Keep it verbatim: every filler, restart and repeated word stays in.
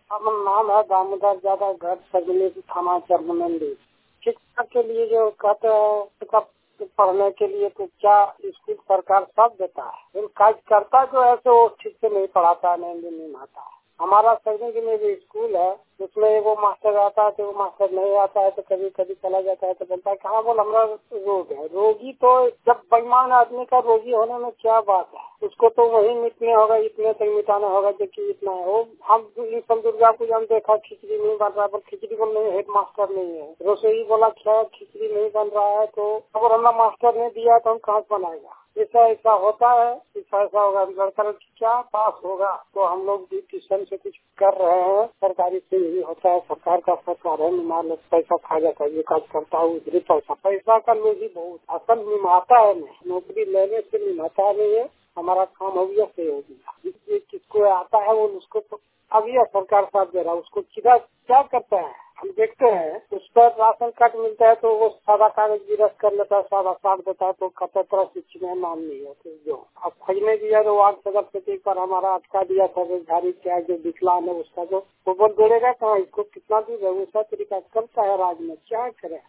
हमारा नाम है दामोदर ज्यादा घर सजने की थाना चरमंडी। शिक्षा के लिए जो कहते हैं पढ़ने के लिए तो क्या स्कूल सरकार सब देता है, लेकिन कार्यकर्ता जो है तो ठीक से नहीं पढ़ाता है, नहीं नहीं आता है। हमारा सजने में भी स्कूल है, उसमें एगो मास्टर आता है तो वो मास्टर नहीं आता है तो कभी कभी चला जाता है तो बोलता है कहाँ बोल हमारा रोग है। रोगी तो जब बेईमान आदमी का रोगी होने में क्या बात है, उसको तो वही मिटने होगा, इतने तक मिटाना होगा जबकि इतना है। वो हम दुर्गा पूजा में देखा खिचड़ी नहीं बन रहा है, पर खिचड़ी को नहीं हेड मास्टर नहीं है, रसोई बोला क्या खिचड़ी नहीं बन रहा है तो अगर हमें मास्टर ने दिया तो हम कहाँ से बनाएगा। ऐसा ऐसा होता है, ऐसा ऐसा होगा लड़का क्या पास होगा तो हम लोग भी ट्यूशन से कुछ कर रहे हैं। सरकारी से यही होता है, सरकार का सरकार है, मान लो पैसा खा जाता है, ये काज करता है उधरी पैसा पैसा का लोग ही बहुत असल निभाता है, नहीं नौकरी लेने से निभाता नहीं है। हमारा काम हो गया से हो गया, किसको आता है वो उसको तो अभी सरकार साथ दे रहा है, उसको सीधा क्या करता है हम देखते हैं। उस पर राशन कार्ड मिलता है तो वो सादा कागज भी रख कर लेता है, सादा काट देता है तो कतई तरह शिक्षण में नाम नहीं है। तो जो अब खोजने दिया तो वार्ड सदर प्रतीक पर हमारा अटका दिया था झाड़ी क्या जो विकलांग है उसका जो वो बोल जोड़ेगा कहाँ, इसको कितना दूर है, वैसा तरीका करता है राज में, क्या करे।